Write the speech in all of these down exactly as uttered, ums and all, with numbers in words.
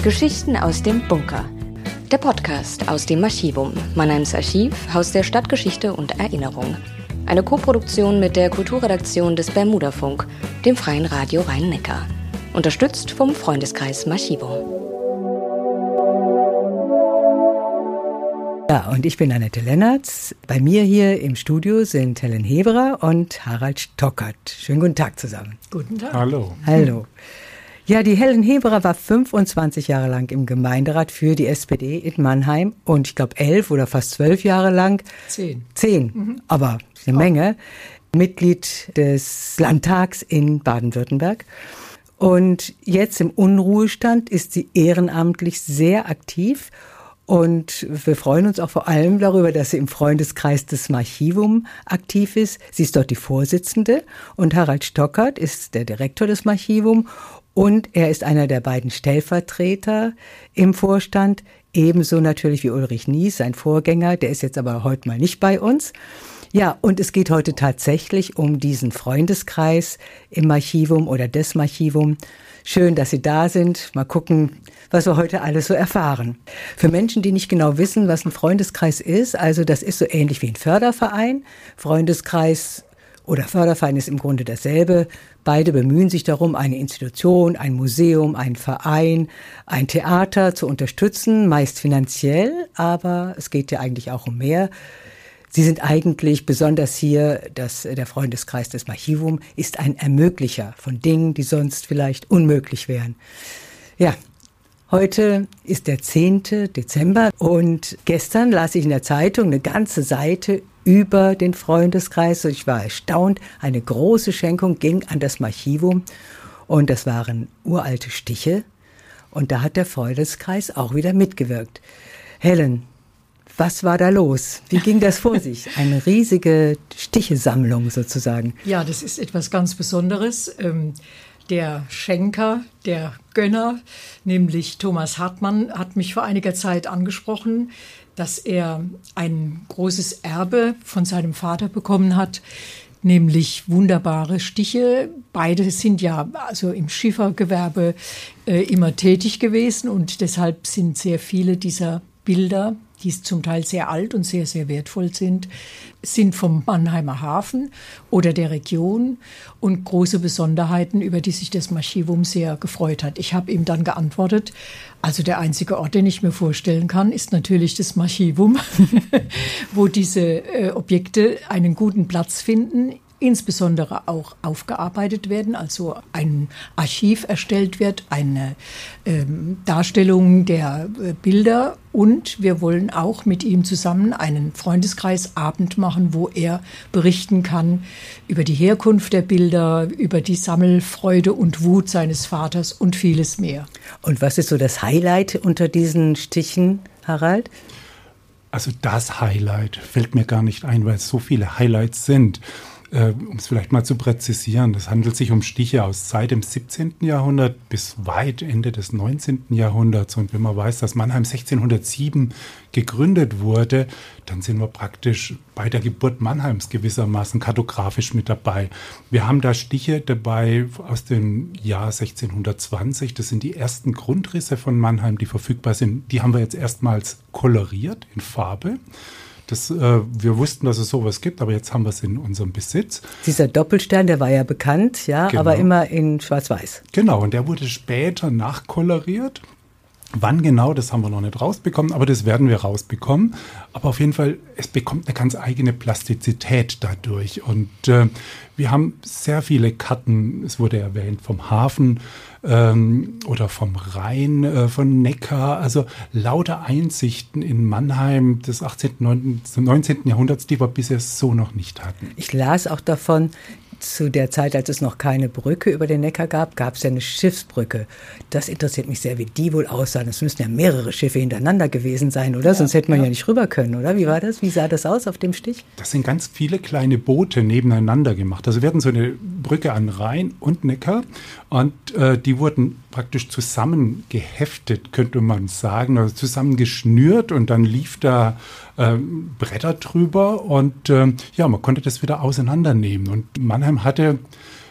Geschichten aus dem Bunker. Der Podcast aus dem Archivum, Mannheims Archiv, Haus der Stadtgeschichte und Erinnerung. Eine Koproduktion mit der Kulturredaktion des Bermudafunk, dem Freien Radio Rhein-Neckar. Unterstützt vom Freundeskreis Archivum. Ja, und ich bin Annette Lennertz. Bei mir hier im Studio sind Helen Heberer und Harald Stockert. Schönen guten Tag zusammen. Guten Tag. Hallo. Hallo. Ja, die Helen Heberer war fünfundzwanzig Jahre lang im Gemeinderat für die S P D in Mannheim und ich glaube elf oder fast zwölf Jahre lang. Zehn. Zehn, mhm. aber eine Menge. Mitglied des Landtags in Baden-Württemberg. Und jetzt im Unruhestand ist sie ehrenamtlich sehr aktiv. Und wir freuen uns auch vor allem darüber, dass sie im Freundeskreis des Archivum aktiv ist. Sie ist dort die Vorsitzende und Harald Stockert ist der Direktor des Archivum und er ist einer der beiden Stellvertreter im Vorstand. Ebenso natürlich wie Ulrich Nies, sein Vorgänger, der ist jetzt aber heute mal nicht bei uns. Ja, und es geht heute tatsächlich um diesen Freundeskreis im Archivum oder des Archivum. Schön, dass Sie da sind. Mal gucken, was wir heute alles so erfahren. Für Menschen, die nicht genau wissen, was ein Freundeskreis ist, also das ist so ähnlich wie ein Förderverein. Freundeskreis oder Förderverein ist im Grunde dasselbe. Beide bemühen sich darum, eine Institution, ein Museum, ein Verein, ein Theater zu unterstützen, meist finanziell, aber es geht ja eigentlich auch um mehr. Sie sind eigentlich, besonders hier, das, der Freundeskreis des Archivum, ist ein Ermöglicher von Dingen, die sonst vielleicht unmöglich wären. Ja, heute ist der zehnte Dezember und gestern las ich in der Zeitung eine ganze Seite über den Freundeskreis. Ich war erstaunt, eine große Schenkung ging an das Archivum und das waren uralte Stiche und da hat der Freundeskreis auch wieder mitgewirkt. Helen, was war da los? Wie ging das vor sich? Eine riesige Stichesammlung sozusagen. Ja, das ist etwas ganz Besonderes. Ähm, der Schenker, der Gönner, nämlich Thomas Hartmann, hat mich vor einiger Zeit angesprochen, dass er ein großes Erbe von seinem Vater bekommen hat, nämlich wunderbare Stiche. Beide sind ja also im Schiffergewerbe äh, immer tätig gewesen und deshalb sind sehr viele dieser Bilder, die zum Teil sehr alt und sehr, sehr wertvoll sind, sind vom Mannheimer Hafen oder der Region und große Besonderheiten, über die sich das Archivum sehr gefreut hat. Ich habe ihm dann geantwortet, also der einzige Ort, den ich mir vorstellen kann, ist natürlich das Archivum, wo diese äh, Objekte einen guten Platz finden, insbesondere auch aufgearbeitet werden, also ein Archiv erstellt wird, eine ähm, Darstellung der äh, Bilder und wir wollen auch mit ihm zusammen einen Freundeskreisabend machen, wo er berichten kann über die Herkunft der Bilder, über die Sammelfreude und Wut seines Vaters und vieles mehr. Und was ist so das Highlight unter diesen Stichen, Harald? Also das Highlight fällt mir gar nicht ein, weil es so viele Highlights sind. Äh, um es vielleicht mal zu präzisieren, es handelt sich um Stiche aus seit dem siebzehnten Jahrhundert bis weit Ende des neunzehnten Jahrhunderts. Und wenn man weiß, dass Mannheim sechzehnhundertsieben gegründet wurde, dann sind wir praktisch bei der Geburt Mannheims gewissermaßen kartografisch mit dabei. Wir haben da Stiche dabei aus dem Jahr sechzehnhundertzwanzig. Das sind die ersten Grundrisse von Mannheim, die verfügbar sind. Die haben wir jetzt erstmals koloriert in Farbe. Das, äh, wir wussten, dass es sowas gibt, aber jetzt haben wir es in unserem Besitz. Dieser Doppelstern, der war ja bekannt, ja, genau. Aber immer in Schwarz-Weiß. Genau, und der wurde später nachkoloriert. Wann genau, das haben wir noch nicht rausbekommen, aber das werden wir rausbekommen. Aber auf jeden Fall, es bekommt eine ganz eigene Plastizität dadurch. Und äh, wir haben sehr viele Karten, es wurde erwähnt, vom Hafen ähm, oder vom Rhein, äh, von Neckar. Also lauter Einsichten in Mannheim des achtzehnten, neunzehnten Jahrhunderts, die wir bisher so noch nicht hatten. Ich las auch davon, zu der Zeit, als es noch keine Brücke über den Neckar gab, gab es ja eine Schiffsbrücke. Das interessiert mich sehr, wie die wohl aussahen. Es müssen ja mehrere Schiffe hintereinander gewesen sein, oder? Ja, sonst hätte man ja. ja nicht rüber können, oder? Wie war das? Wie sah das aus auf dem Stich? Das sind ganz viele kleine Boote nebeneinander gemacht. Also wir hatten so eine Brücke an Rhein und Neckar und äh, die wurden praktisch zusammengeheftet, könnte man sagen, also zusammengeschnürt und dann lief da äh, Bretter drüber und äh, ja, man konnte das wieder auseinandernehmen. Und Mannheim hatte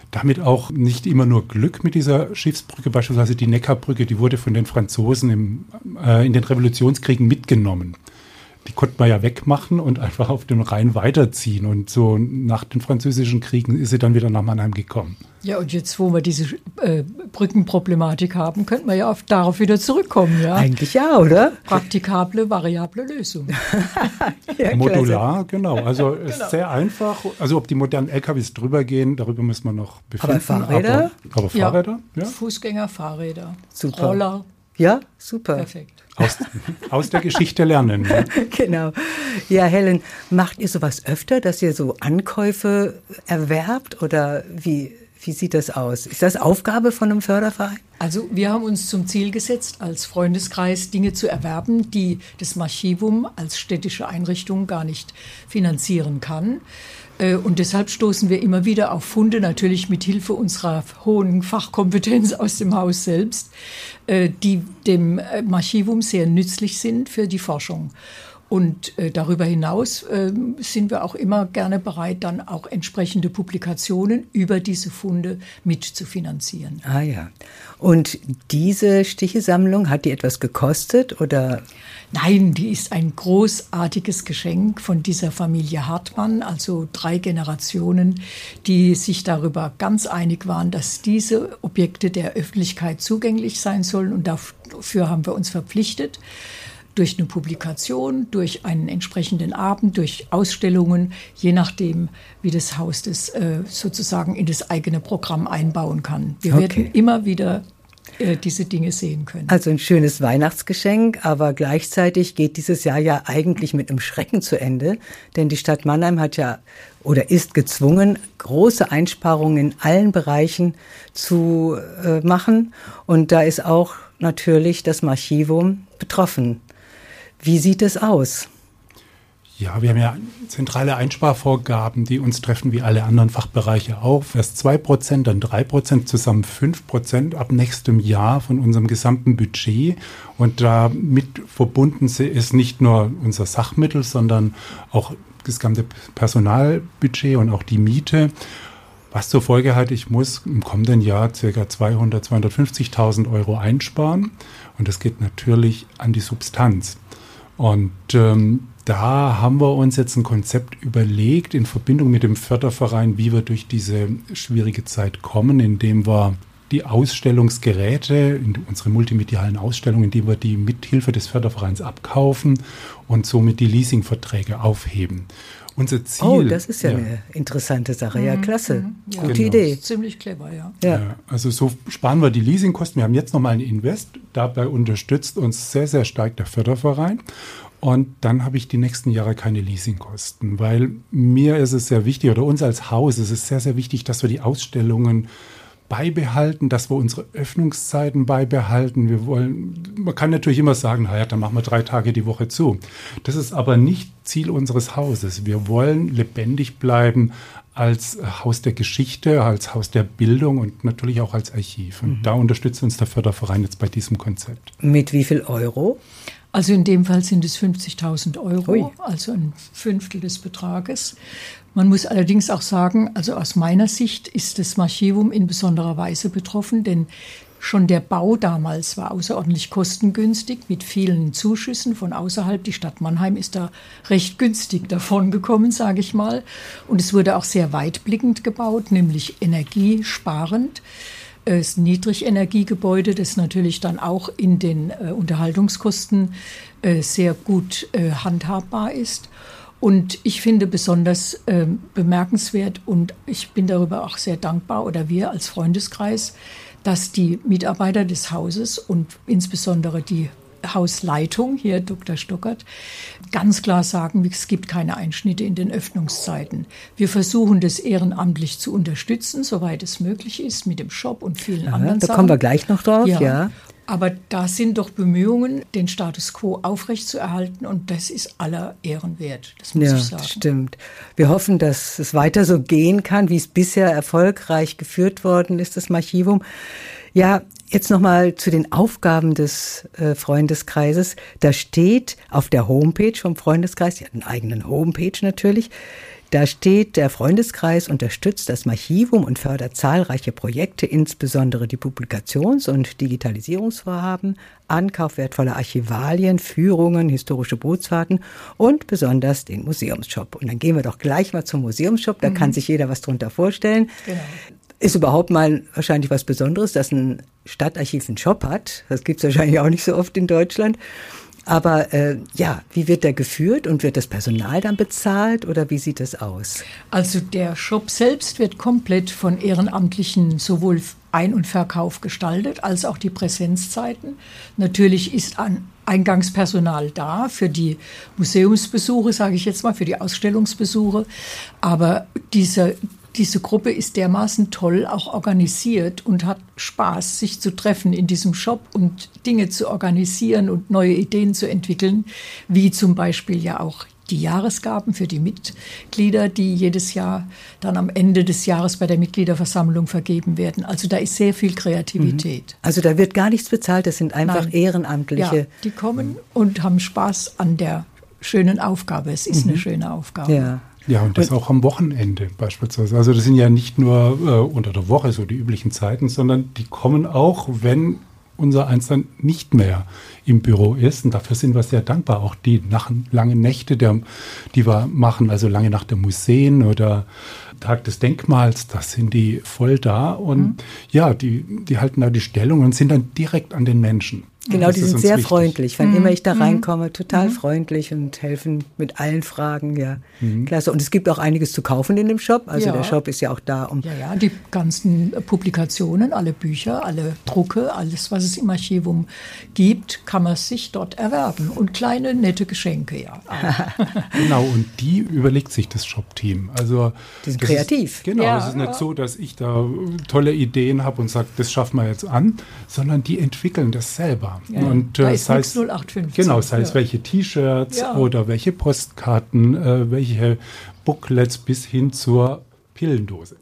damit auch nicht immer nur Glück mit dieser Schiffsbrücke, beispielsweise die Neckarbrücke, die wurde von den Franzosen im, äh, in den Revolutionskriegen mitgenommen. Die konnte man ja wegmachen und einfach auf den Rhein weiterziehen. Und so nach den französischen Kriegen ist sie dann wieder nach Mannheim gekommen. Ja, und jetzt, wo wir diese äh, Brückenproblematik haben, könnten wir ja auf, darauf wieder zurückkommen. Ja? Eigentlich ja, oder? Praktikable, variable Lösung. Ja, modular, genau. Also es ist sehr einfach. Also ob die modernen L K Ws drüber gehen, darüber müssen wir noch befinden. Aber Fahrräder? Aber, aber Fahrräder, ja. ja. Fußgänger, Fahrräder, Super. Roller. Ja, super. Perfekt. Aus, aus der Geschichte lernen. Ja. Genau. Ja, Helen, macht ihr sowas öfter, dass ihr so Ankäufe erwerbt oder wie, wie sieht das aus? Ist das Aufgabe von einem Förderverein? Also wir haben uns zum Ziel gesetzt, als Freundeskreis Dinge zu erwerben, die das Archivum als städtische Einrichtung gar nicht finanzieren kann. Und deshalb stoßen wir immer wieder auf Funde, natürlich mit Hilfe unserer hohen Fachkompetenz aus dem Haus selbst, die dem Archivum sehr nützlich sind für die Forschung. Und äh, darüber hinaus äh, sind wir auch immer gerne bereit, dann auch entsprechende Publikationen über diese Funde mitzufinanzieren. Ah ja. Und diese Stichesammlung, hat die etwas gekostet oder? Nein, die ist ein großartiges Geschenk von dieser Familie Hartmann, also drei Generationen, die sich darüber ganz einig waren, dass diese Objekte der Öffentlichkeit zugänglich sein sollen. Und dafür haben wir uns verpflichtet. Durch eine Publikation, durch einen entsprechenden Abend, durch Ausstellungen, je nachdem, wie das Haus das äh, sozusagen in das eigene Programm einbauen kann. Wir Okay. werden immer wieder äh, diese Dinge sehen können. Also ein schönes Weihnachtsgeschenk, aber gleichzeitig geht dieses Jahr ja eigentlich mit einem Schrecken zu Ende, denn die Stadt Mannheim hat ja oder ist gezwungen, große Einsparungen in allen Bereichen zu äh, machen und da ist auch natürlich das Archivum betroffen. Wie sieht es aus? Ja, wir haben ja zentrale Einsparvorgaben, die uns treffen wie alle anderen Fachbereiche auch. Erst zwei Prozent, dann drei Prozent, zusammen fünf Prozent ab nächstem Jahr von unserem gesamten Budget. Und damit verbunden ist nicht nur unser Sachmittel, sondern auch das gesamte Personalbudget und auch die Miete. Was zur Folge hat, ich muss im kommenden Jahr ca. zweihundert, zweihundertfünfzigtausend Euro einsparen. Und das geht natürlich an die Substanz. Und ähm, da haben wir uns jetzt ein Konzept überlegt in Verbindung mit dem Förderverein, wie wir durch diese schwierige Zeit kommen, indem wir die Ausstellungsgeräte, unsere multimedialen Ausstellungen, indem wir die mithilfe des Fördervereins abkaufen und somit die Leasingverträge aufheben. Unser Ziel, oh, das ist ja, ja eine interessante Sache. Ja, klasse. Mhm. Ja. Gute Genau. Idee. Ziemlich clever, ja. Ja. Ja, also so sparen wir die Leasingkosten. Wir haben jetzt nochmal einen Invest. Dabei unterstützt uns sehr, sehr stark der Förderverein. Und dann habe ich die nächsten Jahre keine Leasingkosten, weil mir ist es sehr wichtig, oder uns als Haus ist es sehr, sehr wichtig, dass wir die Ausstellungen beibehalten, dass wir unsere Öffnungszeiten beibehalten. Wir wollen, man kann natürlich immer sagen, naja, dann machen wir drei Tage die Woche zu. Das ist aber nicht Ziel unseres Hauses. Wir wollen lebendig bleiben als Haus der Geschichte, als Haus der Bildung und natürlich auch als Archiv. Und mhm. da unterstützt uns der Förderverein jetzt bei diesem Konzept. Mit wie viel Euro? Also in dem Fall sind es fünfzigtausend Euro, Ui. also ein Fünftel des Betrages. Man muss allerdings auch sagen, also aus meiner Sicht ist das Archivum in besonderer Weise betroffen, denn schon der Bau damals war außerordentlich kostengünstig mit vielen Zuschüssen von außerhalb. Die Stadt Mannheim ist da recht günstig davon gekommen, sage ich mal. Und es wurde auch sehr weitblickend gebaut, nämlich energiesparend. Es ist ein Niedrigenergiegebäude, das natürlich dann auch in den äh, Unterhaltungskosten äh, sehr gut äh, handhabbar ist. Und ich finde besonders äh, bemerkenswert und ich bin darüber auch sehr dankbar, oder wir als Freundeskreis, dass die Mitarbeiter des Hauses und insbesondere die Hausleitung, hier Doktor Stockert, ganz klar sagen, es gibt keine Einschnitte in den Öffnungszeiten. Wir versuchen das ehrenamtlich zu unterstützen, soweit es möglich ist, mit dem Shop und vielen Aha, anderen da Sachen. kommen wir gleich noch drauf, ja. ja. Aber da sind doch Bemühungen, den Status quo aufrechtzuerhalten und das ist aller Ehren wert, das muss ja, ich sagen. Das stimmt. Wir hoffen, dass es weiter so gehen kann, wie es bisher erfolgreich geführt worden ist, das Archivum. Ja, jetzt nochmal zu den Aufgaben des äh, Freundeskreises. Da steht auf der Homepage vom Freundeskreis, die hat einen eigenen Homepage natürlich, Da steht, der Freundeskreis unterstützt das Archivum und fördert zahlreiche Projekte, insbesondere die Publikations- und Digitalisierungsvorhaben, Ankauf wertvoller Archivalien, Führungen, historische Bootsfahrten und besonders den Museumsshop. Und dann gehen wir doch gleich mal zum Museumsshop, da mhm. kann sich jeder was drunter vorstellen. Genau. Ist überhaupt mal wahrscheinlich was Besonderes, dass ein Stadtarchiv einen Shop hat. Das gibt es wahrscheinlich auch nicht so oft in Deutschland. Aber äh, ja, wie wird der geführt und wird das Personal dann bezahlt oder wie sieht das aus? Also der Shop selbst wird komplett von Ehrenamtlichen sowohl Ein- und Verkauf gestaltet als auch die Präsenzzeiten. Natürlich ist ein Eingangspersonal da für die Museumsbesuche, sage ich jetzt mal, für die Ausstellungsbesuche. Aber diese Diese Gruppe ist dermaßen toll auch organisiert und hat Spaß, sich zu treffen in diesem Shop und Dinge zu organisieren und neue Ideen zu entwickeln, wie zum Beispiel ja auch die Jahresgaben für die Mitglieder, die jedes Jahr dann am Ende des Jahres bei der Mitgliederversammlung vergeben werden. Also da ist sehr viel Kreativität. Also da wird gar nichts bezahlt, das sind einfach Nein. Ehrenamtliche. Ja, die kommen und haben Spaß an der schönen Aufgabe. Es ist mhm. eine schöne Aufgabe. Ja. Ja, und das und, auch am Wochenende beispielsweise. Also das sind ja nicht nur äh, unter der Woche so die üblichen Zeiten, sondern die kommen auch, wenn unser Eins dann nicht mehr im Büro ist. Und dafür sind wir sehr dankbar. Auch die nach, langen Nächte, der, die wir machen, also lange Nacht der Museen oder Tag des Denkmals, da sind die voll da. Und mhm. ja, die, die halten da die Stellung und sind dann direkt an den Menschen. Genau, das die sind sehr wichtig. freundlich. Wann mhm. immer ich da reinkomme, total mhm. freundlich und helfen mit allen Fragen. Ja, mhm. klasse. Und es gibt auch einiges zu kaufen in dem Shop. Also ja. der Shop ist ja auch da. Um ja, ja, die ganzen Publikationen, alle Bücher, alle Drucke, alles, was es im Archivum gibt, kann man sich dort erwerben. Und kleine, nette Geschenke, ja. Genau, und die überlegt sich das Shop-Team. Also, die sind kreativ. Ist, genau, ja, es ist nicht ja. so, dass ich da tolle Ideen habe und sage, das schaffen wir jetzt an, sondern die entwickeln das selber. Ja, und äh, da ist nichts null acht fünfzehn. Genau, sei es ja. welche T-Shirts ja. oder welche Postkarten, äh, welche Booklets bis hin zur Pillendose.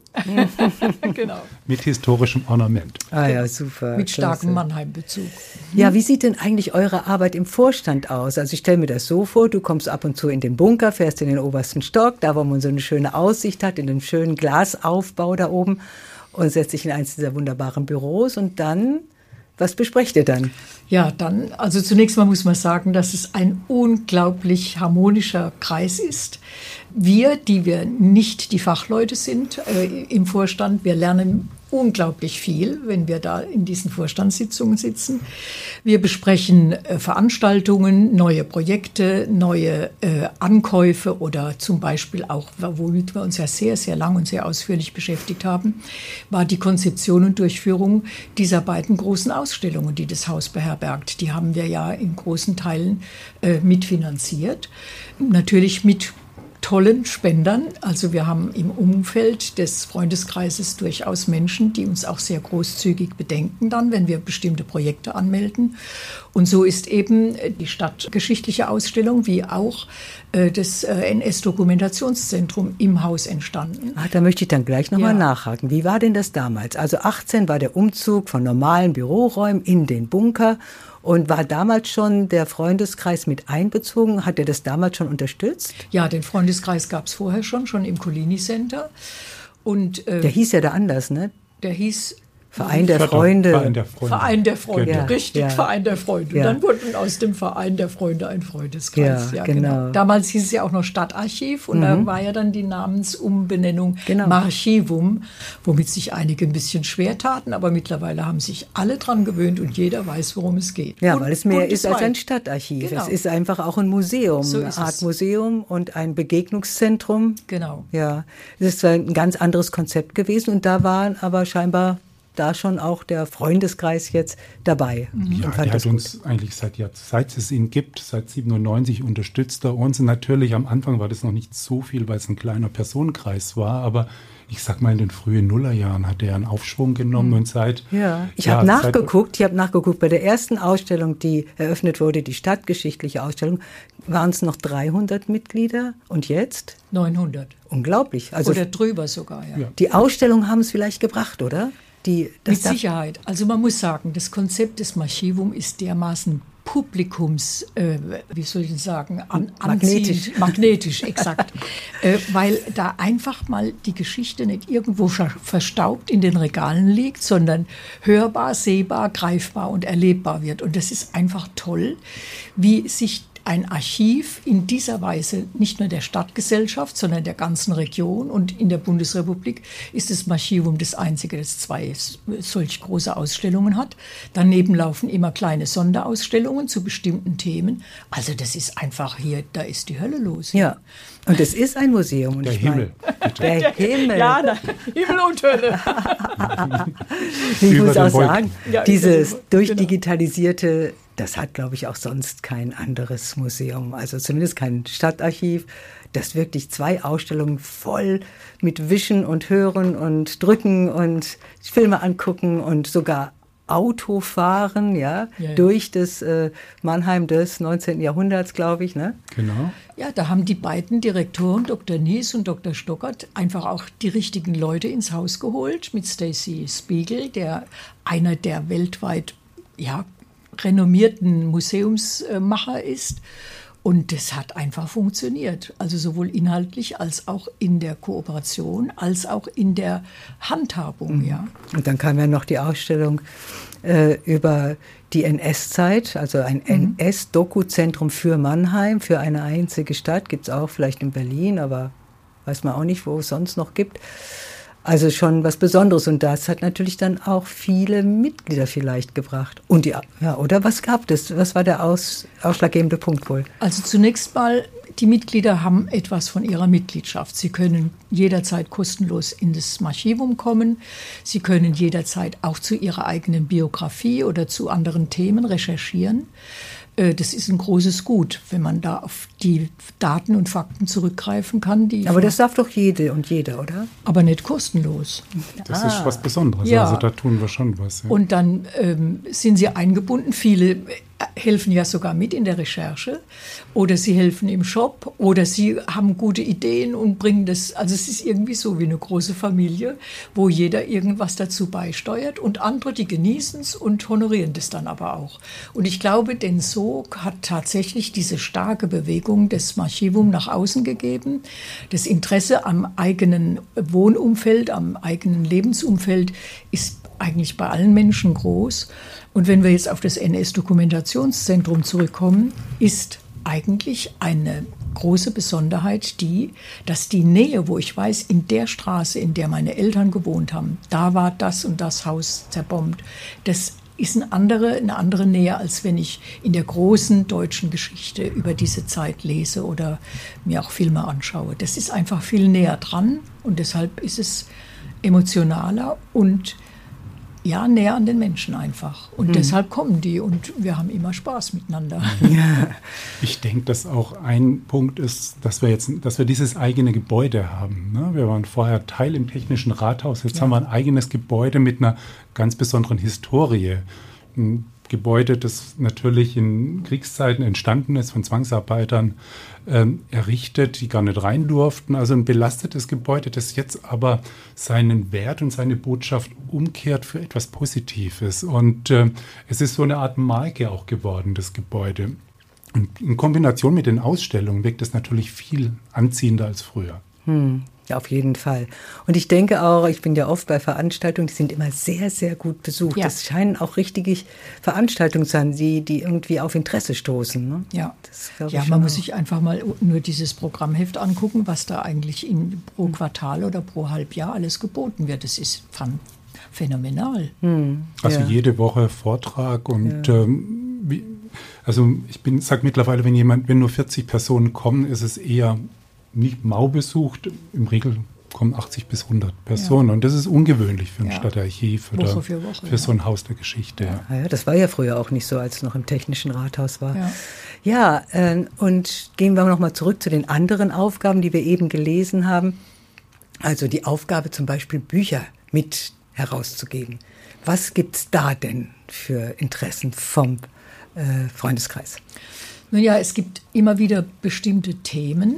Genau. Mit historischem Ornament. Ah ja, super. Mit starkem Mannheim-Bezug. Ja, wie sieht denn eigentlich eure Arbeit im Vorstand aus? Also ich stelle mir das so vor, du kommst ab und zu in den Bunker, fährst in den obersten Stock, da wo man so eine schöne Aussicht hat, in den schönen Glasaufbau da oben und setzt dich in eins dieser wunderbaren Büros und dann... Was besprecht ihr dann? Ja, dann, also zunächst mal muss man sagen, dass es ein unglaublich harmonischer Kreis ist. Wir, die wir nicht die Fachleute sind äh, im Vorstand, wir lernen unglaublich viel, wenn wir da in diesen Vorstandssitzungen sitzen. Wir besprechen äh, Veranstaltungen, neue Projekte, neue äh, Ankäufe oder zum Beispiel auch, womit wir uns ja sehr, sehr lang und sehr ausführlich beschäftigt haben, war die Konzeption und Durchführung dieser beiden großen Ausstellungen, die das Haus beherbergt. Die haben wir ja in großen Teilen äh, mitfinanziert. Natürlich mit tollen Spendern. Also wir haben im Umfeld des Freundeskreises durchaus Menschen, die uns auch sehr großzügig bedenken dann, wenn wir bestimmte Projekte anmelden. Und so ist eben die stadtgeschichtliche Ausstellung wie auch äh, das äh, N S-Dokumentationszentrum im Haus entstanden. Ach, da möchte ich dann gleich nochmal ja. nachhaken. Wie war denn das damals? Also achtzehn war der Umzug von normalen Büroräumen in den Bunker. Und war damals schon der Freundeskreis mit einbezogen? Hat er das damals schon unterstützt? Ja, den Freundeskreis gab es vorher schon, schon im Collini Center. Und, äh, der hieß ja da anders, ne? Der hieß... Verein der Freunde. Verein der Freunde. Verein der Freunde, ja, richtig, ja. Verein der Freunde. Ja. Und dann wurde aus dem Verein der Freunde ein Freundeskreis. Ja, ja, genau. genau. Damals hieß es ja auch noch Stadtarchiv und mhm. da war ja dann die Namensumbenennung genau. Marchivum, womit sich einige ein bisschen schwer taten, aber mittlerweile haben sich alle dran gewöhnt und jeder weiß, worum es geht. Ja, und, weil es mehr ist als ein Stadtarchiv. Genau. Es ist einfach auch ein Museum, so eine Art es. Museum und ein Begegnungszentrum. Genau. Ja, das ist ein ganz anderes Konzept gewesen und da waren aber scheinbar da schon auch der Freundeskreis jetzt dabei. Ja, der hat uns eigentlich seit, ja, seit es ihn gibt, seit siebenundneunzig unterstützt er uns. Und natürlich am Anfang war das noch nicht so viel, weil es ein kleiner Personenkreis war, aber ich sag mal, in den frühen Nullerjahren hat er einen Aufschwung genommen und seit... Ja, ich ja, habe nachgeguckt, ich habe nachgeguckt, bei der ersten Ausstellung, die eröffnet wurde, die stadtgeschichtliche Ausstellung, waren es noch dreihundert Mitglieder und jetzt? neunhundert. Unglaublich. Also oder drüber sogar, ja. ja. Die Ausstellung haben es vielleicht gebracht, oder? Die, Mit Sicherheit. Also man muss sagen, das Konzept des Archivum ist dermaßen Publikums, äh, wie soll ich sagen, an, magnetisch. Anziehend, magnetisch, exakt. äh, weil da einfach mal die Geschichte nicht irgendwo verstaubt in den Regalen liegt, sondern hörbar, sehbar, greifbar und erlebbar wird. Und das ist einfach toll, wie sich ein Archiv in dieser Weise nicht nur der Stadtgesellschaft, sondern der ganzen Region, und in der Bundesrepublik ist das Archivum das einzige, das zwei solch große Ausstellungen hat. Daneben laufen immer kleine Sonderausstellungen zu bestimmten Themen. Also das ist einfach hier, da ist die Hölle los. Ja, und es ist ein Museum. Und der ich Himmel. Mein, der Himmel. Ja, na, Himmel und Hölle. Ich Über muss den auch Wolken. sagen, Ja, dieses genau. durchdigitalisierte, das hat, glaube ich, auch sonst kein anderes Museum, also zumindest kein Stadtarchiv, das wirklich zwei Ausstellungen voll mit Wischen und Hören und Drücken und Filme angucken und sogar Autofahren, ja, Ja, ja. durch das äh, Mannheim des neunzehnten Jahrhunderts, glaube ich, ne? Genau. Ja, da haben die beiden Direktoren, Doktor Nies und Doktor Stockert, einfach auch die richtigen Leute ins Haus geholt, mit Stacy Spiegel, der einer der weltweit, ja, renommierten Museumsmacher ist. Und das hat einfach funktioniert. Also sowohl inhaltlich als auch in der Kooperation, als auch in der Handhabung. Ja. Und dann kam ja noch die Ausstellung äh, über die N S-Zeit, also ein mhm. N S-Doku-Zentrum für Mannheim, für eine einzige Stadt. Gibt es auch vielleicht in Berlin, aber weiß man auch nicht, wo es sonst noch gibt. Also schon was Besonderes, und das hat natürlich dann auch viele Mitglieder vielleicht gebracht. Und die, ja, oder was gab es? Was war der aus, ausschlaggebende Punkt wohl? Also zunächst mal, die Mitglieder haben etwas von ihrer Mitgliedschaft. Sie können jederzeit kostenlos in das Archivum kommen. Sie können jederzeit auch zu ihrer eigenen Biografie oder zu anderen Themen recherchieren. Das ist ein großes Gut, wenn man da auf die Daten und Fakten zurückgreifen kann. Die Aber das darf doch jede und jeder, oder? Aber nicht kostenlos. Das Ah. ist was Besonderes. Ja. Also da tun wir schon was. Ja. Und dann ähm, sind sie eingebunden. Viele helfen ja sogar mit in der Recherche oder sie helfen im Shop oder sie haben gute Ideen und bringen das. Also es ist irgendwie so wie eine große Familie, wo jeder irgendwas dazu beisteuert und andere, die genießen es und honorieren das dann aber auch. Und ich glaube, denn so hat tatsächlich diese starke Bewegung des Archivum nach außen gegeben. Das Interesse am eigenen Wohnumfeld, am eigenen Lebensumfeld ist eigentlich bei allen Menschen groß. Und wenn wir jetzt auf das N S-Dokumentationszentrum zurückkommen, ist eigentlich eine große Besonderheit die, dass die Nähe, wo ich weiß, in der Straße, in der meine Eltern gewohnt haben, da war das und das Haus zerbombt. Das ist eine andere, eine andere Nähe, als wenn ich in der großen deutschen Geschichte über diese Zeit lese oder mir auch Filme anschaue. Das ist einfach viel näher dran und deshalb ist es emotionaler und ja, näher an den Menschen einfach. Und mhm. deshalb kommen die und wir haben immer Spaß miteinander. Ja. Ich denke, dass auch ein Punkt ist, dass wir jetzt, dass wir dieses eigene Gebäude haben. Ne? Wir waren vorher Teil im Technischen Rathaus, jetzt ja. haben wir ein eigenes Gebäude mit einer ganz besonderen Historie. Ein Gebäude, das natürlich in Kriegszeiten entstanden ist, von Zwangsarbeitern ähm, errichtet, die gar nicht rein durften. Also ein belastetes Gebäude, das jetzt aber seinen Wert und seine Botschaft umkehrt für etwas Positives. Und äh, es ist so eine Art Marke auch geworden, das Gebäude. Und in Kombination mit den Ausstellungen wirkt es natürlich viel anziehender als früher. Hm. Ja, auf jeden Fall. Und ich denke auch, ich bin ja oft bei Veranstaltungen, die sind immer sehr, sehr gut besucht. Ja. Das scheinen auch richtige Veranstaltungen zu sein, die, die irgendwie auf Interesse stoßen. Ne? Ja, das ja man muss sich einfach mal nur dieses Programmheft angucken, was da eigentlich in, pro Quartal oder pro Halbjahr alles geboten wird. Das ist phänomenal. Hm. Also ja. jede Woche Vortrag und ja. ähm, wie, also ich bin sage mittlerweile, wenn jemand, wenn nur vierzig Personen kommen, ist es eher nicht mau besucht. Im Regel kommen achtzig bis hundert Personen. Ja. Und das ist ungewöhnlich für ein ja. Stadtarchiv oder Woche für, Woche, für ja. so ein Haus der Geschichte. Ja. Ja, das war ja früher auch nicht so, als es noch im Technischen Rathaus war. Ja, ja äh, und gehen wir noch mal zurück zu den anderen Aufgaben, die wir eben gelesen haben. Also die Aufgabe zum Beispiel, Bücher mit herauszugeben. Was gibt es da denn für Interessen vom äh, Freundeskreis? Nun ja, es gibt immer wieder bestimmte Themen,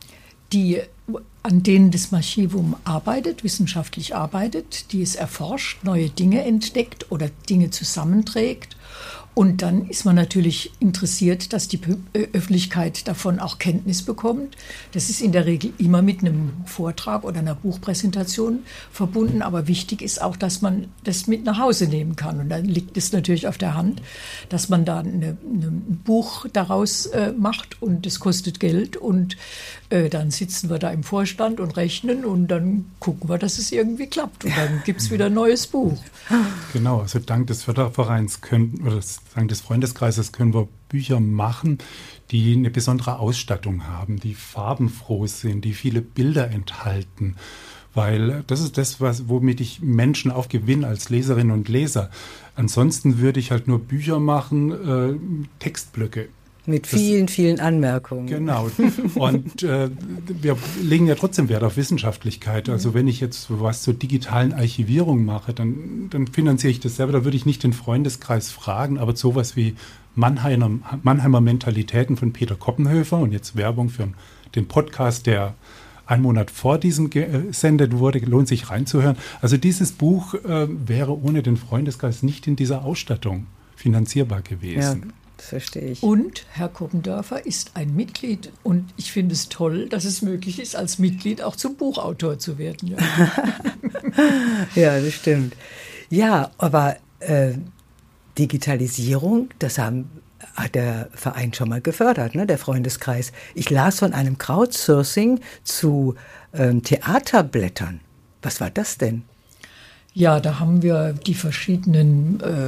die, an denen das Archivum arbeitet, wissenschaftlich arbeitet, die es erforscht, neue Dinge entdeckt oder Dinge zusammenträgt. Und dann ist man natürlich interessiert, dass die Öffentlichkeit davon auch Kenntnis bekommt. Das ist in der Regel immer mit einem Vortrag oder einer Buchpräsentation verbunden. Aber wichtig ist auch, dass man das mit nach Hause nehmen kann. Und dann liegt es natürlich auf der Hand, dass man da eine, eine, ein Buch daraus äh, macht und das kostet Geld. Und äh, dann sitzen wir da im Vorstand und rechnen und dann gucken wir, dass es irgendwie klappt. Und dann gibt es wieder ein neues Buch. Genau, also dank des Fördervereins können, oder dank des Freundeskreises können wir Bücher machen, die eine besondere Ausstattung haben, die farbenfroh sind, die viele Bilder enthalten. Weil das ist das, was, womit ich Menschen auch gewinne als Leserinnen und Leser. Ansonsten würde ich halt nur Bücher machen, äh, Textblöcke. Mit vielen, das, vielen Anmerkungen. Genau. Und äh, wir legen ja trotzdem Wert auf Wissenschaftlichkeit. Also wenn ich jetzt was zur digitalen Archivierung mache, dann, dann finanziere ich das selber. Da würde ich nicht den Freundeskreis fragen, aber sowas wie Mannheimer, Mannheimer Mentalitäten von Peter Koppenhöfer und jetzt Werbung für den Podcast, der einen Monat vor diesem gesendet wurde, lohnt sich reinzuhören. Also dieses Buch äh, wäre ohne den Freundeskreis nicht in dieser Ausstattung finanzierbar gewesen. Ja. Das verstehe ich. Und Herr Koppendörfer ist ein Mitglied und ich finde es toll, dass es möglich ist, als Mitglied auch zum Buchautor zu werden. Ja, ja, das stimmt. Ja, aber äh, Digitalisierung, das haben, hat der Verein schon mal gefördert, ne, der Freundeskreis. Ich las von einem Crowdsourcing zu ähm, Theaterblättern. Was war das denn? Ja, da haben wir die verschiedenen äh,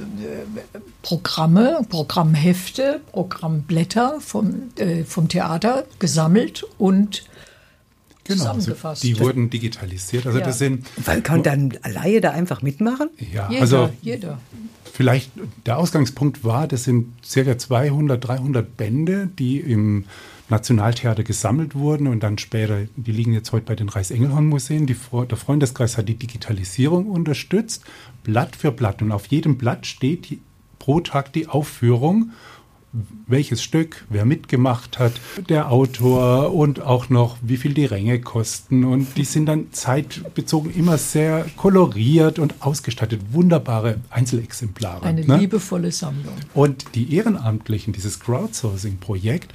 Programme, Programmhefte, Programmblätter vom, äh, vom Theater gesammelt und genau, zusammengefasst. Also die wurden digitalisiert. Also ja. das sind. Weil kann dann Laie da einfach mitmachen? Ja, jeder, also jeder. Vielleicht der Ausgangspunkt war, das sind ca. zweihundert, dreihundert Bände, die im Nationaltheater gesammelt wurden und dann später, die liegen jetzt heute bei den Reichsengelhorn-Museen. Die, der Freundeskreis hat die Digitalisierung unterstützt, Blatt für Blatt. Und auf jedem Blatt steht die, pro Tag die Aufführung, welches Stück, wer mitgemacht hat, der Autor und auch noch, wie viel die Ränge kosten. Und die sind dann zeitbezogen immer sehr koloriert und ausgestattet. Wunderbare Einzelexemplare. Eine ne? liebevolle Sammlung. Und die Ehrenamtlichen, dieses Crowdsourcing-Projekt,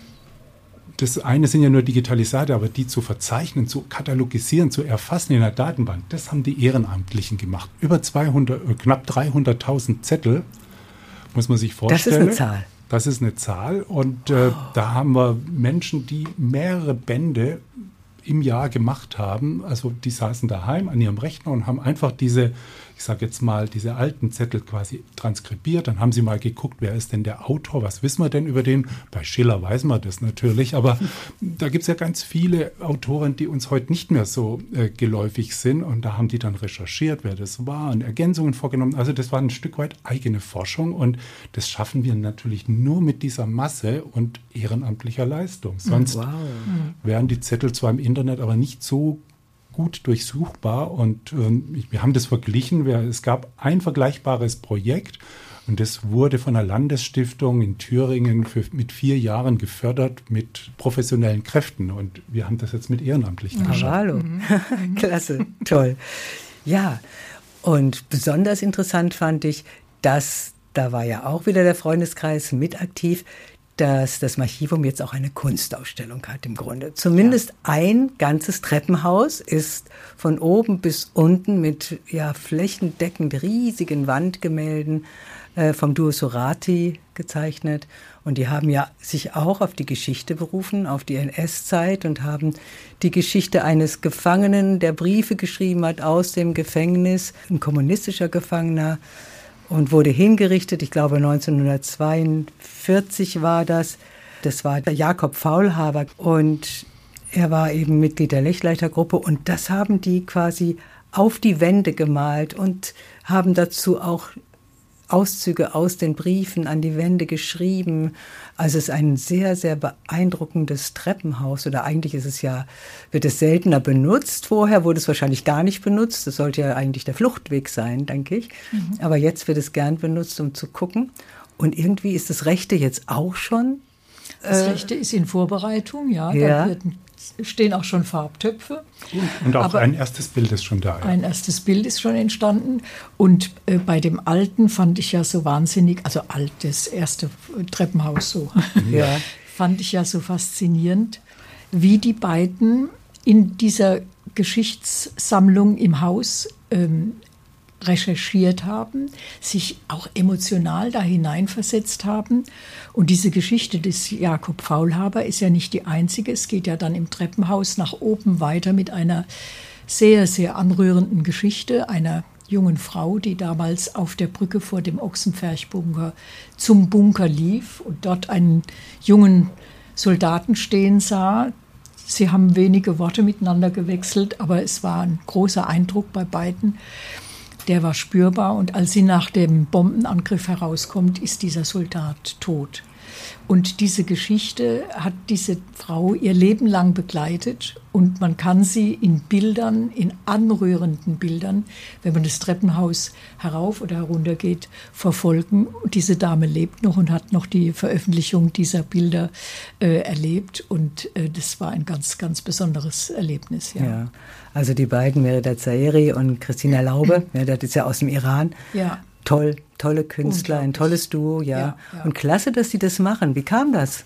das eine sind ja nur Digitalisate, aber die zu verzeichnen, zu katalogisieren, zu erfassen in der Datenbank, das haben die Ehrenamtlichen gemacht. Über zweihundert, knapp dreihunderttausend Zettel, muss man sich vorstellen. Das ist eine Zahl. Das ist eine Zahl und äh, oh. da haben wir Menschen, die mehrere Bände im Jahr gemacht haben. Also die saßen daheim an ihrem Rechner und haben einfach diese, ich sage jetzt mal, diese alten Zettel quasi transkribiert. Dann haben sie mal geguckt, wer ist denn der Autor, was wissen wir denn über den? Bei Schiller weiß man das natürlich, aber da gibt es ja ganz viele Autoren, die uns heute nicht mehr so äh, geläufig sind und da haben die dann recherchiert, wer das war und Ergänzungen vorgenommen. Also das war ein Stück weit eigene Forschung und das schaffen wir natürlich nur mit dieser Masse und ehrenamtlicher Leistung. Sonst wow. wären die Zettel zwar im Internet, aber nicht so gut durchsuchbar und ähm, wir haben das verglichen. Wir, es gab ein vergleichbares Projekt und das wurde von der Landesstiftung in Thüringen für, mit vier Jahren gefördert mit professionellen Kräften und wir haben das jetzt mit Ehrenamtlichen geschafft. Hallo, mhm. Klasse, toll. Ja, und besonders interessant fand ich, dass, da war ja auch wieder der Freundeskreis mit aktiv, dass das Archivum jetzt auch eine Kunstausstellung hat im Grunde. Zumindest ja. ein ganzes Treppenhaus ist von oben bis unten mit ja, flächendeckend riesigen Wandgemälden äh, vom Duo Sorati gezeichnet. Und die haben ja sich auch auf die Geschichte berufen, auf die N S-Zeit und haben die Geschichte eines Gefangenen, der Briefe geschrieben hat aus dem Gefängnis, ein kommunistischer Gefangener, und wurde hingerichtet, ich glaube neunzehnhundertzweiundvierzig war das. Das war der Jakob Faulhaber und er war eben Mitglied der Lechleiter-Gruppe und das haben die quasi auf die Wände gemalt und haben dazu auch Auszüge aus den Briefen an die Wände geschrieben. Also es ist ein sehr, sehr beeindruckendes Treppenhaus oder eigentlich ist es ja, wird es seltener benutzt. Vorher wurde es wahrscheinlich gar nicht benutzt. Das sollte ja eigentlich der Fluchtweg sein, denke ich. Mhm. Aber jetzt wird es gern benutzt, um zu gucken. Und irgendwie ist das Rechte jetzt auch schon. Das Rechte ist in Vorbereitung, ja. ja. Da werden stehen auch schon Farbtöpfe. Und auch Aber ein erstes Bild ist schon da. Ja. Ein erstes Bild ist schon entstanden. Und äh, bei dem alten fand ich ja so wahnsinnig, also alt, das erste Treppenhaus so, Ja. fand ich ja so faszinierend, wie die beiden in dieser Geschichtssammlung im Haus ähm, recherchiert haben, sich auch emotional da hineinversetzt haben. Und diese Geschichte des Jakob Faulhaber ist ja nicht die einzige. Es geht ja dann im Treppenhaus nach oben weiter mit einer sehr, sehr anrührenden Geschichte einer jungen Frau, die damals auf der Brücke vor dem Ochsenpferchbunker zum Bunker lief und dort einen jungen Soldaten stehen sah. Sie haben wenige Worte miteinander gewechselt, aber es war ein großer Eindruck bei beiden. Der war spürbar, und als sie nach dem Bombenangriff herauskommt, ist dieser Soldat tot. Und diese Geschichte hat diese Frau ihr Leben lang begleitet, und man kann sie in Bildern, in anrührenden Bildern, wenn man das Treppenhaus herauf oder herunter geht, verfolgen. Und diese Dame lebt noch und hat noch die Veröffentlichung dieser Bilder äh, erlebt, und äh, das war ein ganz, ganz besonderes Erlebnis. Ja. Ja. Also die beiden, Merida Zaheri und Christina Laube, ja, das ist ja aus dem Iran. Ja. Toll, tolle Künstler, ein tolles Duo, ja. Ja, ja. Und klasse, dass sie das machen. Wie kam das?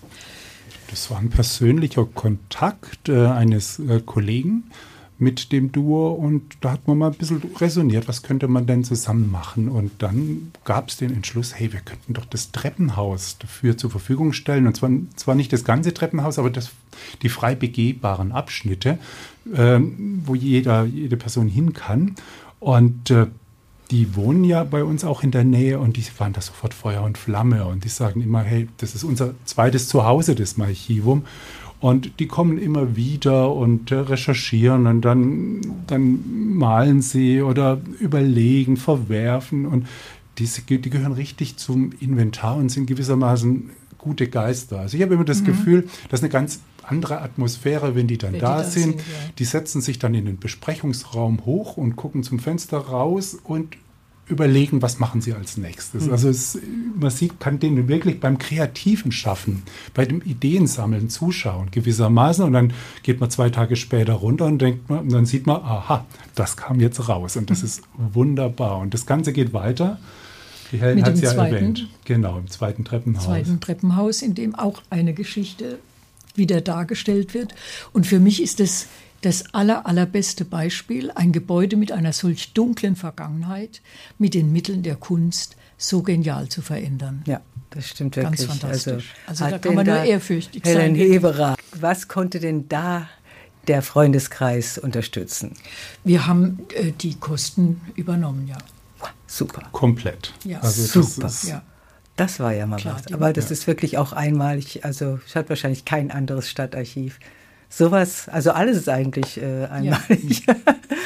Das war ein persönlicher Kontakt äh, eines äh, Kollegen mit dem Duo, und da hat man mal ein bisschen resoniert, was könnte man denn zusammen machen, und dann gab es den Entschluss, hey, wir könnten doch das Treppenhaus dafür zur Verfügung stellen, und zwar, zwar nicht das ganze Treppenhaus, aber das, die frei begehbaren Abschnitte, äh, wo jeder, jede Person hin kann, und äh, die wohnen ja bei uns auch in der Nähe, und die waren da sofort Feuer und Flamme, und die sagen immer, hey, das ist unser zweites Zuhause, das Archivum. Und die kommen immer wieder und äh, recherchieren, und dann, dann malen sie oder überlegen, verwerfen, und diese, die gehören richtig zum Inventar und sind gewissermaßen gute Geister. Also ich habe immer das mhm. Gefühl, das ist eine ganz andere Atmosphäre, wenn die dann wenn da, die da sind. sind ja. Die setzen sich dann in den Besprechungsraum hoch und gucken zum Fenster raus und überlegen, was machen sie als nächstes. Mhm. Also es, man sieht, kann denen wirklich beim kreativen Schaffen, bei dem Ideensammeln zuschauen gewissermaßen, und dann geht man zwei Tage später runter und denkt man, und dann sieht man, aha, das kam jetzt raus, und das mhm. ist wunderbar. Und das Ganze geht weiter. Die Helen hat es ja zweiten, erwähnt. Genau, im zweiten Treppenhaus. Im zweiten Treppenhaus, in dem auch eine Geschichte wieder dargestellt wird. Und für mich ist es das aller, allerbeste Beispiel, ein Gebäude mit einer solch dunklen Vergangenheit mit den Mitteln der Kunst so genial zu verändern. Ja, das stimmt wirklich. Ganz fantastisch. Also, also da kann man nur ehrfürchtig sein. Helen Heberer, was konnte denn da der Freundeskreis unterstützen? Wir haben äh, die Kosten übernommen, ja. Super. Komplett. Ja. Also super. Das, ist, ja. das war ja mal Klar, was. Aber das ja. ist wirklich auch einmalig. Also es hat wahrscheinlich kein anderes Stadtarchiv. Sowas, also alles ist eigentlich äh, einmalig. Ja.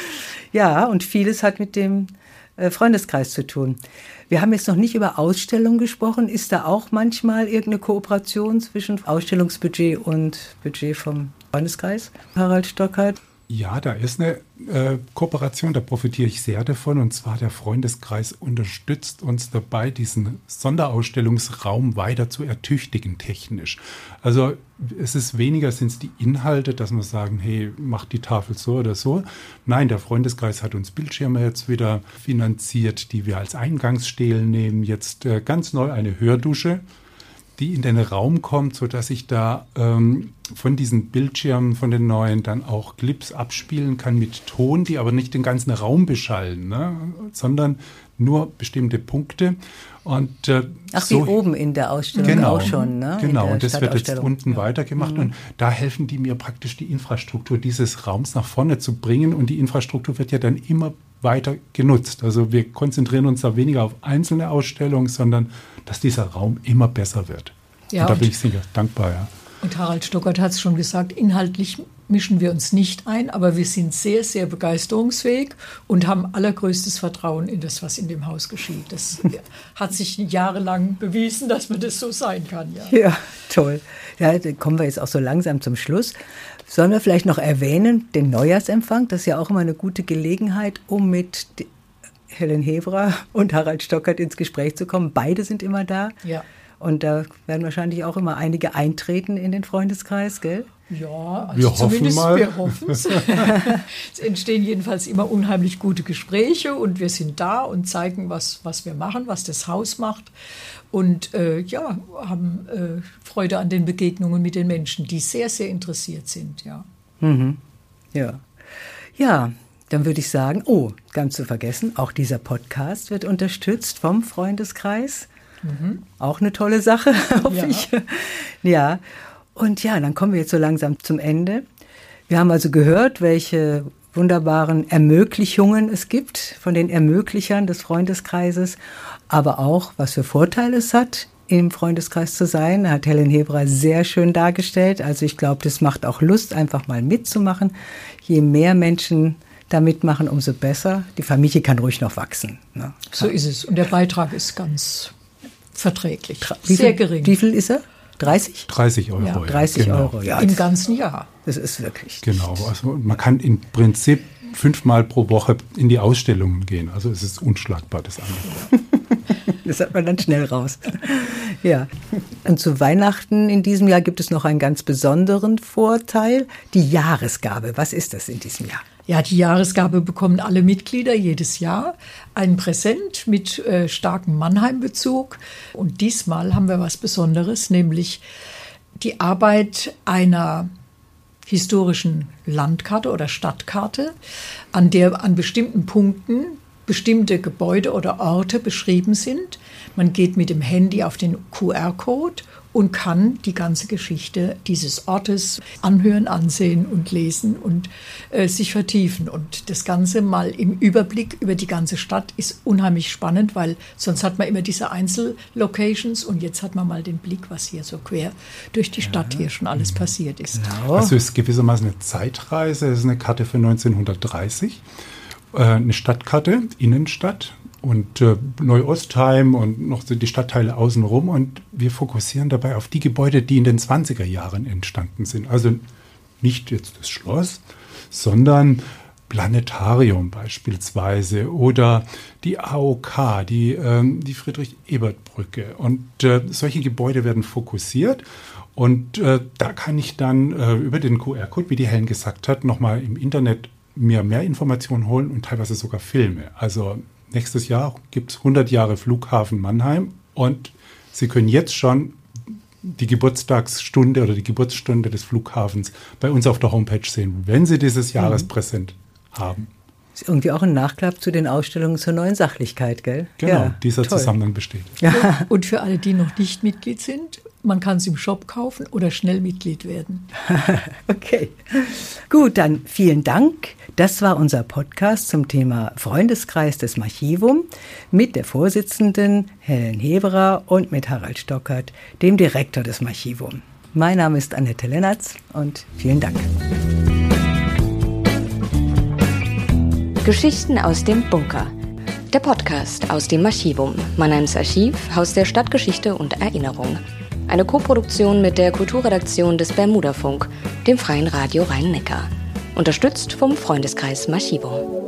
Ja, und vieles hat mit dem äh, Freundeskreis zu tun. Wir haben jetzt noch nicht über Ausstellungen gesprochen. Ist da auch manchmal irgendeine Kooperation zwischen Ausstellungsbudget und Budget vom Freundeskreis, Harald Stockert? Ja, da ist eine äh, Kooperation, da profitiere ich sehr davon, und zwar der Freundeskreis unterstützt uns dabei, diesen Sonderausstellungsraum weiter zu ertüchtigen technisch. Also es ist weniger, sind es die Inhalte, dass wir sagen, hey, mach die Tafel so oder so. Nein, der Freundeskreis hat uns Bildschirme jetzt wieder finanziert, die wir als Eingangsstelen nehmen. Jetzt äh, ganz neu eine Hördusche, die in den Raum kommt, sodass ich da ähm, von diesen Bildschirmen, von den neuen, dann auch Clips abspielen kann mit Ton, die aber nicht den ganzen Raum beschallen, ne? sondern nur bestimmte Punkte. Und, äh, Ach, so, wie oben in der Ausstellung genau, auch schon, ne? Genau, und das wird jetzt unten ja. weitergemacht. Mhm. Und da helfen die mir praktisch, die Infrastruktur dieses Raums nach vorne zu bringen. Und die Infrastruktur wird ja dann immer weiter genutzt. Also wir konzentrieren uns da weniger auf einzelne Ausstellungen, sondern dass dieser Raum immer besser wird. Ja, und da und bin ich sicher dankbar, ja. Und Harald Stockert hat es schon gesagt, inhaltlich mischen wir uns nicht ein, aber wir sind sehr, sehr begeisterungsfähig und haben allergrößtes Vertrauen in das, was in dem Haus geschieht. Das hat sich jahrelang bewiesen, dass man das so sein kann. Ja, ja, toll. Ja, dann kommen wir jetzt auch so langsam zum Schluss. Sollen wir vielleicht noch erwähnen, den Neujahrsempfang? Das ist ja auch immer eine gute Gelegenheit, um mit Helen Heberer und Harald Stockert ins Gespräch zu kommen. Beide sind immer da. Ja. Und da werden wahrscheinlich auch immer einige eintreten in den Freundeskreis, gell? Ja, also wir zumindest hoffen mal. wir hoffen es. Es entstehen jedenfalls immer unheimlich gute Gespräche und wir sind da und zeigen, was, was wir machen, was das Haus macht. Und äh, ja, haben äh, Freude an den Begegnungen mit den Menschen, die sehr, sehr interessiert sind. Ja, Mhm. Ja. Ja, dann würde ich sagen, oh, ganz zu vergessen, auch dieser Podcast wird unterstützt vom Freundeskreis. Mhm. Auch eine tolle Sache, hoffe Ja. ich. Ja, und ja, dann kommen wir jetzt so langsam zum Ende. Wir haben also gehört, welche wunderbaren Ermöglichungen es gibt von den Ermöglichern des Freundeskreises, aber auch, was für Vorteile es hat, im Freundeskreis zu sein, hat Helen Heberer sehr schön dargestellt. Also ich glaube, das macht auch Lust, einfach mal mitzumachen. Je mehr Menschen da mitmachen, umso besser. Die Familie kann ruhig noch wachsen. Ne? so ist es. Und der Beitrag ist ganz verträglich, Wie sehr viel, gering. Wie viel ist er? dreißig? dreißig Euro. Ja, ja, dreißig genau. Euro, ja. Im ganzen Jahr. Das ist wirklich. Genau, also man kann im Prinzip fünfmal pro Woche in die Ausstellungen gehen. Also es ist unschlagbar, das Angebot. Das hat man dann schnell raus. Ja. Und zu Weihnachten in diesem Jahr gibt es noch einen ganz besonderen Vorteil, die Jahresgabe. Was ist das in diesem Jahr? Ja, die Jahresgabe bekommen alle Mitglieder jedes Jahr ein Präsent mit äh, starkem Mannheim-Bezug. Und diesmal haben wir was Besonderes, nämlich die Arbeit einer historischen Landkarte oder Stadtkarte, an der an bestimmten Punkten bestimmte Gebäude oder Orte beschrieben sind. Man geht mit dem Handy auf den Q R-Code und kann die ganze Geschichte dieses Ortes anhören, ansehen und lesen und äh, sich vertiefen. Und das Ganze mal im Überblick über die ganze Stadt ist unheimlich spannend, weil sonst hat man immer diese Einzellocations und jetzt hat man mal den Blick, was hier so quer durch die Stadt hier schon alles passiert ist. Genau. Also es ist gewissermaßen eine Zeitreise, es ist eine Karte für neunzehnhundertdreißig, äh, eine Stadtkarte, Innenstadt. Und äh, Neu-Ostheim und noch so die Stadtteile außenrum. Und wir fokussieren dabei auf die Gebäude, die in den zwanziger Jahren entstanden sind. Also nicht jetzt das Schloss, sondern Planetarium beispielsweise oder die A O K, die, ähm, die Friedrich-Ebert-Brücke. Und äh, solche Gebäude werden fokussiert. Und äh, da kann ich dann äh, über den Q R-Code, wie die Helen gesagt hat, nochmal im Internet mir mehr Informationen holen und teilweise sogar Filme. Also nächstes Jahr gibt es hundert Jahre Flughafen Mannheim und Sie können jetzt schon die Geburtstagsstunde oder die Geburtsstunde des Flughafens bei uns auf der Homepage sehen, wenn Sie dieses Jahrespräsent haben. Ist irgendwie auch ein Nachklapp zu den Ausstellungen zur neuen Sachlichkeit, gell? Genau, Ja, dieser toll. Zusammenhang besteht. Ja. Und für alle, die noch nicht Mitglied sind, man kann es im Shop kaufen oder schnell Mitglied werden. Okay. Gut, dann vielen Dank. Das war unser Podcast zum Thema Freundeskreis des Archivum mit der Vorsitzenden Helen Heberer und mit Harald Stockert, dem Direktor des Archivum. Mein Name ist Annette Lennertz und vielen Dank. Geschichten aus dem Bunker. Der Podcast aus dem Archivum, Mannheims Archiv, Haus der Stadtgeschichte und Erinnerung. Eine Koproduktion mit der Kulturredaktion des Bermudafunk, dem Freien Radio Rhein-Neckar. Unterstützt vom Freundeskreis Archivum.